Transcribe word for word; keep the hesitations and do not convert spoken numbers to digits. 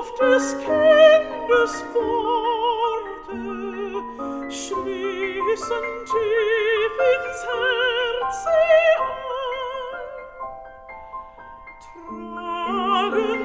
auf des Kindes Worte schließen tief ins Herz sie ein, tragen